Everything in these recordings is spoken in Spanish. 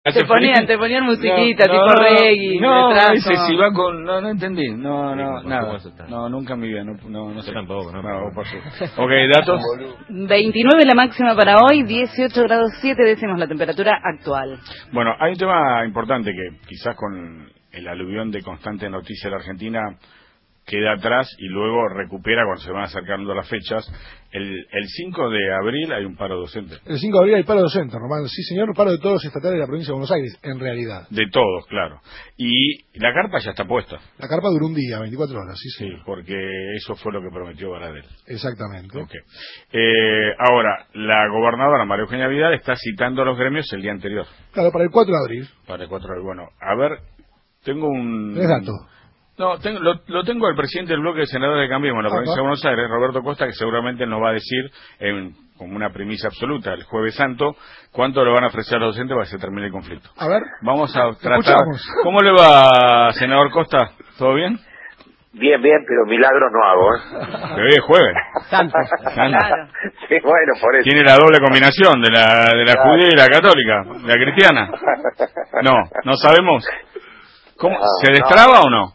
Te ponían musiquita, tipo reggae. No, ese si va con... No entendí. Nada. No, nunca en mi vida. No sé. Tampoco, ¿no? Ok, datos. 29 la máxima para hoy, 18 grados 7 décimos la temperatura actual. Bueno, hay un tema importante que quizás con el aluvión de constante noticia de la Argentina queda atrás y luego recupera cuando se van acercando las fechas. El 5 de abril hay un paro docente. El 5 de abril hay paro docente, Román. Sí, señor, paro de todos los estatales de la provincia de Buenos Aires, en realidad. De todos, claro. Y la carpa ya está puesta. La carpa duró un día, 24 horas, sí, Sí, porque eso fue lo que prometió Baradel. Exactamente. Okay. Ahora, la gobernadora María Eugenia Vidal está citando a los gremios el día anterior. Claro, para el 4 de abril. Para el 4 de abril. Bueno, a ver, tengo un... ¿Tenés dato? No, lo tengo al presidente del bloque de senadores de Cambiemos en la provincia de Buenos Aires, Roberto Costa, que seguramente nos va a decir, como una primicia absoluta, el Jueves Santo, cuánto le van a ofrecer a los docentes para que se termine el conflicto. A ver. Vamos a tratar... ¿Cómo le va, senador Costa? ¿Todo bien? Bien, pero milagros no hago, Pero hoy es jueves. Santo. Claro. Sí, bueno, por eso. Tiene la doble combinación de la judía y la católica, la cristiana. No sabemos. ¿Cómo? ¿Se destraba o no?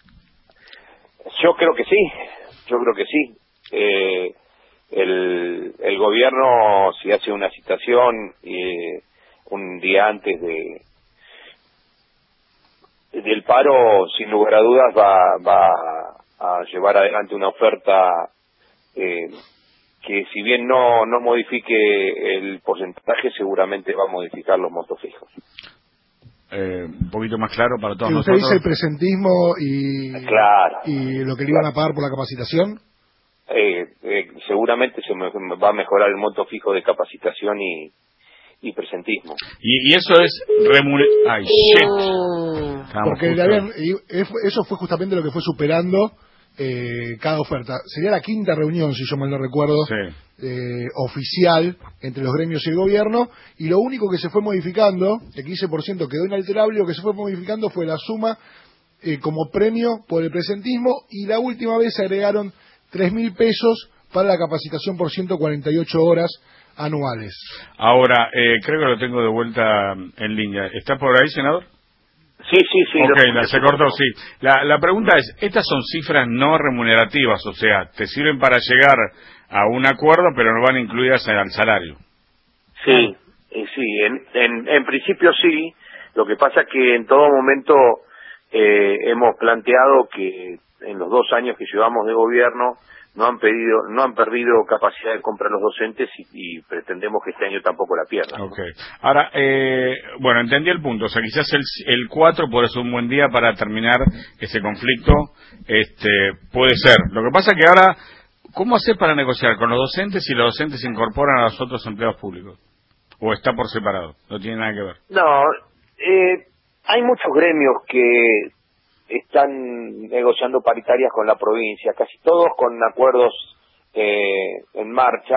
Yo creo que sí. El gobierno, si hace una citación un día antes del paro, sin lugar a dudas va a llevar adelante una oferta que, si bien no modifique el porcentaje, seguramente va a modificar los montos fijos. Un poquito más claro para todos nosotros. ¿Usted dice el presentismo claro, y lo que le iban a pagar por la capacitación? Seguramente va a mejorar el monto fijo de capacitación y presentismo. Y eso es ¡Ay, shit! Porque eso fue justamente lo que fue superando cada oferta. Sería la quinta reunión, si yo mal no recuerdo, oficial entre los gremios y el gobierno, y lo único que se fue modificando, el 15% quedó inalterable, lo que se fue modificando fue la suma como premio por el presentismo, y la última vez se agregaron 3.000 pesos para la capacitación por 148 horas anuales. Ahora, creo que lo tengo de vuelta en línea. ¿Está por ahí, senador? Sí. Ok, se cortó, sí. La pregunta es, estas son cifras no remunerativas, o sea, te sirven para llegar a un acuerdo, pero no van incluidas al salario. Sí, en principio sí. Lo que pasa es que en todo momento hemos planteado que en los 2 años que llevamos de gobierno no han perdido capacidad de compra los docentes y pretendemos que este año tampoco la pierdan. Okay. Ahora, bueno, entendí el punto. O sea, quizás el 4 puede ser un buen día para terminar ese conflicto. Puede ser. Lo que pasa es que ahora, ¿cómo hacer para negociar con los docentes si los docentes se incorporan a los otros empleados públicos? ¿O está por separado? No tiene nada que ver. No, hay muchos gremios que están negociando paritarias con la provincia, casi todos con acuerdos en marcha,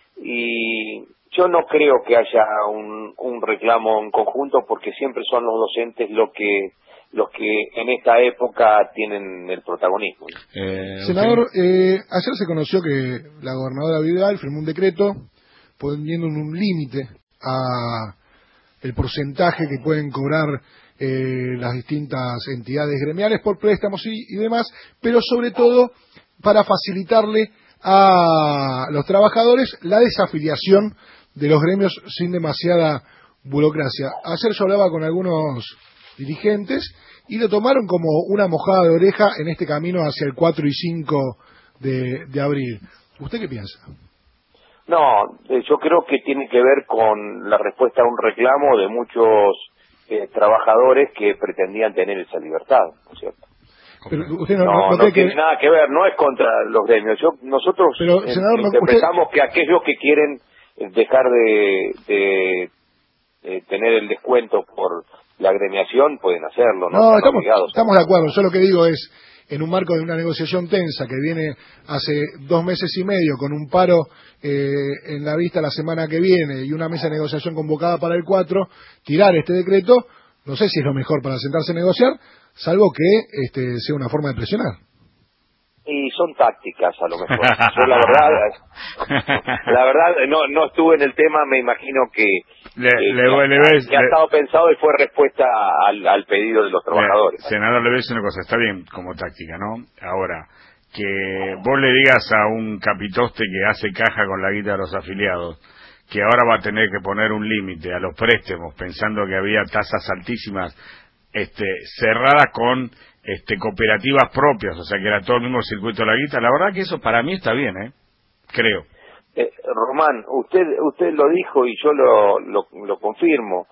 y yo no creo que haya un reclamo en conjunto, porque siempre son los docentes los que en esta época tienen el protagonismo. Senador, ayer se conoció que la gobernadora Vidal firmó un decreto poniendo un límite a el porcentaje que pueden cobrar las distintas entidades gremiales por préstamos y demás, pero sobre todo para facilitarle a los trabajadores la desafiliación de los gremios sin demasiada burocracia. Ayer yo hablaba con algunos dirigentes y lo tomaron como una mojada de oreja en este camino hacia el 4 y 5 de abril. ¿Usted qué piensa? No, yo creo que tiene que ver con la respuesta a un reclamo de muchos trabajadores que pretendían tener esa libertad, ¿no es cierto? Pero usted no tiene nada que ver, no es contra los gremios. Nosotros senador, interpretamos que aquellos que quieren dejar de tener el descuento por la agremiación pueden hacerlo, no estamos de acuerdo. Yo lo que digo es, en un marco de una negociación tensa que viene hace 2 meses y medio, con un paro en la vista la semana que viene y una mesa de negociación convocada para el 4, tirar este decreto, no sé si es lo mejor para sentarse a negociar, salvo que sea una forma de presionar. Y son tácticas, a lo mejor. Yo la verdad no estuve en el tema, me imagino que que ha estado pensado y fue respuesta al pedido de los trabajadores. Senador, le voy a decir una cosa, está bien como táctica, ¿no? Ahora, que vos le digas a un capitoste que hace caja con la guita de los afiliados, que ahora va a tener que poner un límite a los préstamos, pensando que había tasas altísimas, cerradas con cooperativas propias, o sea que era todo el mismo circuito de la guita, la verdad que eso para mí está bien, creo. Román, usted lo dijo y yo lo confirmo.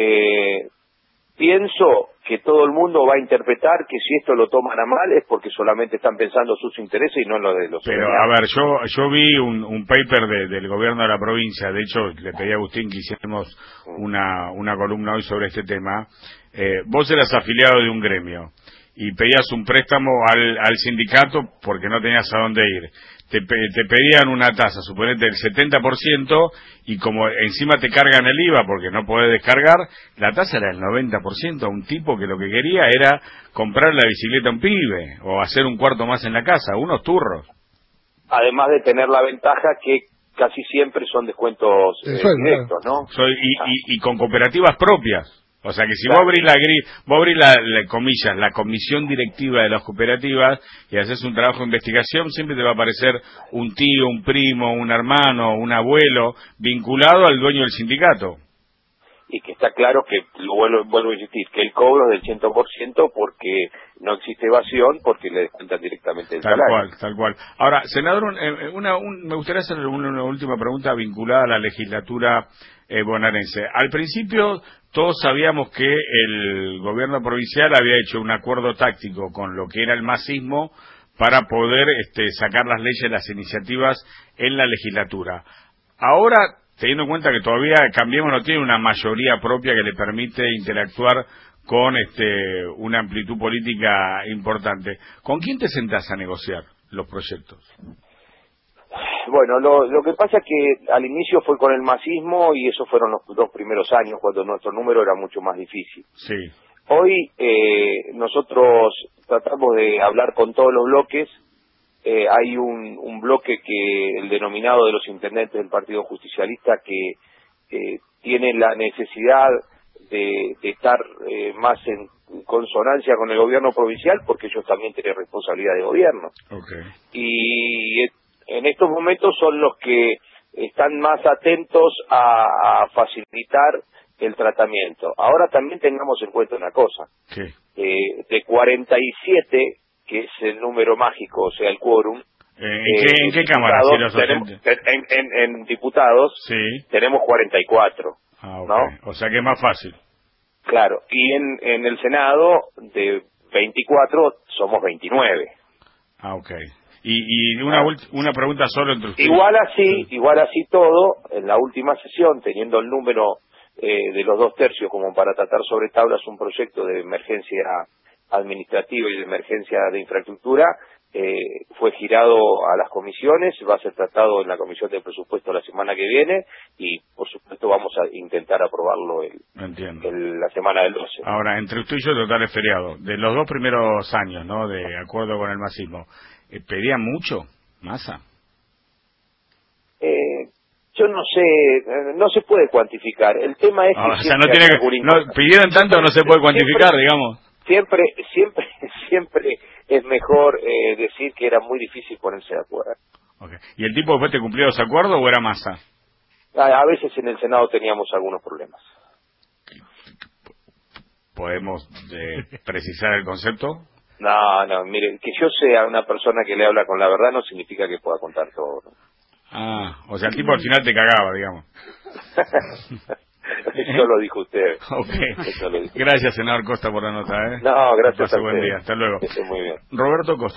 Pienso que todo el mundo va a interpretar que si esto lo toman a mal es porque solamente están pensando sus intereses y no en lo de los Pero, a ver, yo vi un paper del gobierno de la provincia, de hecho, le pedí a Agustín que hiciéramos una columna hoy sobre este tema. Vos eras afiliado de un gremio y pedías un préstamo al sindicato porque no tenías a dónde ir. Te pedían una tasa, suponete del 70%, y como encima te cargan el IVA porque no podés descargar, la tasa era del 90%, a un tipo que lo que quería era comprar la bicicleta a un pibe, o hacer un cuarto más en la casa, unos turros. Además de tener la ventaja que casi siempre son descuentos directos, ¿no? Y con cooperativas propias. O sea que si vos abrís la comisión directiva de las cooperativas y haces un trabajo de investigación, siempre te va a aparecer un tío, un primo, un hermano, un abuelo vinculado al dueño del sindicato. Y que está claro que, vuelvo a insistir, que el cobro es del 100% porque no existe evasión, porque le descuentan directamente el salario. Tal cual. Ahora, senador, me gustaría hacer una última pregunta vinculada a la legislatura bonaerense. Al principio todos sabíamos que el gobierno provincial había hecho un acuerdo táctico con lo que era el masismo para poder sacar las leyes, las iniciativas en la legislatura. Ahora, teniendo en cuenta que todavía Cambiemos no tiene una mayoría propia que le permite interactuar con una amplitud política importante, ¿con quién te sentás a negociar los proyectos? Bueno, lo que pasa es que al inicio fue con el masismo y esos fueron los 2 primeros años cuando nuestro número era mucho más difícil. Sí. Hoy nosotros tratamos de hablar con todos los bloques. Hay un bloque el denominado de los intendentes del Partido Justicialista que tiene la necesidad de estar más en consonancia con el gobierno provincial porque ellos también tienen responsabilidad de gobierno. Okay. Y en estos momentos son los que están más atentos a facilitar el tratamiento. Ahora también tengamos en cuenta una cosa. Sí. De 47, que es el número mágico, o sea, el quórum. ¿En qué cámara? En diputados sí. Tenemos 44. Ah, okay. ¿No? O sea que es más fácil. Claro, y en el Senado de 24 somos 29. Ah, ok. Y una pregunta solo entre ustedes. Igual así todo, en la última sesión, teniendo el número de los 2/3 como para tratar sobre tablas un proyecto de emergencia administrativa y de emergencia de infraestructura, fue girado a las comisiones, va a ser tratado en la comisión de presupuesto la semana que viene y por supuesto vamos a intentar aprobarlo la semana del 12. Ahora, entre usted y yo total es feriado. De los 2 primeros años, ¿no?, de acuerdo con el masismo, ¿pedían mucho, Massa? Yo no sé, no se puede cuantificar. El tema es que pidieron tanto, no se puede cuantificar, digamos. Siempre es mejor decir que era muy difícil ponerse de acuerdo. Okay. ¿Y el tipo después te cumplió los acuerdos o era Massa? A veces en el Senado teníamos algunos problemas. ¿Podemos precisar el concepto? No, mire, que yo sea una persona que le habla con la verdad no significa que pueda contar todo, ¿no? Ah, o sea, el tipo al final te cagaba, digamos. Eso lo dijo usted. Okay. Gracias, senador Costa, por la nota, No, gracias a usted. Buen día, hasta luego. Muy bien. Roberto Costa.